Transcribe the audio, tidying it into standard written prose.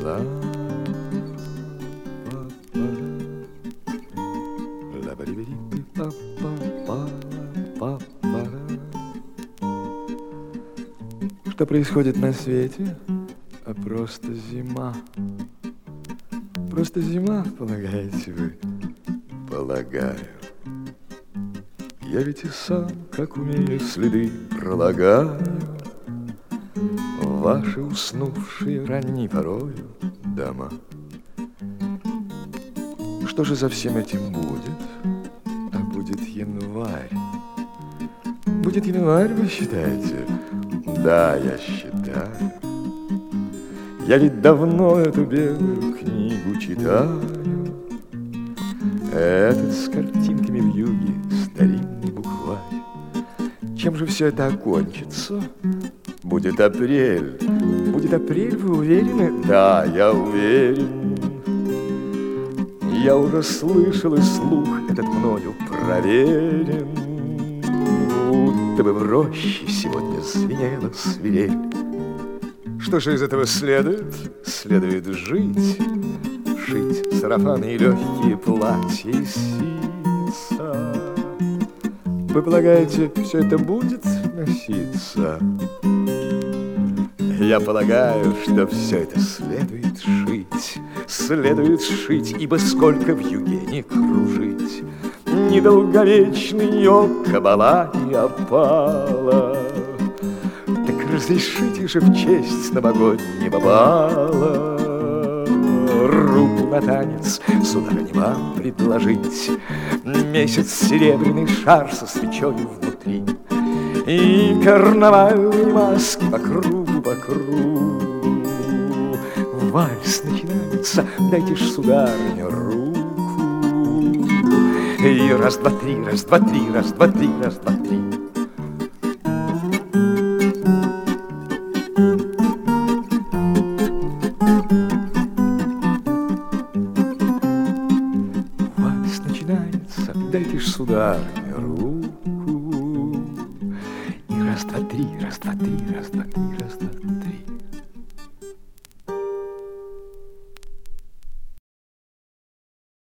ла. Что происходит на свете? А просто зима. Просто зима, полагаете вы? Полагаю. Я ведь и сам, как умею, следы пролагаю в ваши уснувшие ранней порою дома. Что же за всем этим будет? А будет январь. Будет январь, вы считаете? Да, я считаю. Я ведь давно эту белую книгу читаю. Этот с картинками в юге старинный букварь. Чем же все это окончится? Будет апрель. Будет апрель, вы уверены? Да, я уверен. Я уже слышал, и слух этот мною проверен. Будто бы в роще сегодня звенела свирель. Что же из этого следует? Следует жить, шить сарафаны и легкие платья и сица. Вы полагаете, все это будет носиться? Я полагаю, что все это следует шить. Следует шить, ибо сколько в юге не кружить. Недолговечный око бала и опала. Так разрешите же в честь новогоднего бала руку на танец, сударыня, вам предложить. Месяц серебряный шар со свечою внутри и карнавальные маски по кругу, по кругу. Вальс начинается, дайте ж, сударыня, руку. И раз, два, три, раз, два, три, раз, два, три, раз, два, три. Вальс начинается, дайте ж, сударыня, руку. И раз, два, три, раз, два, три, раз, два, три, раз, два, три.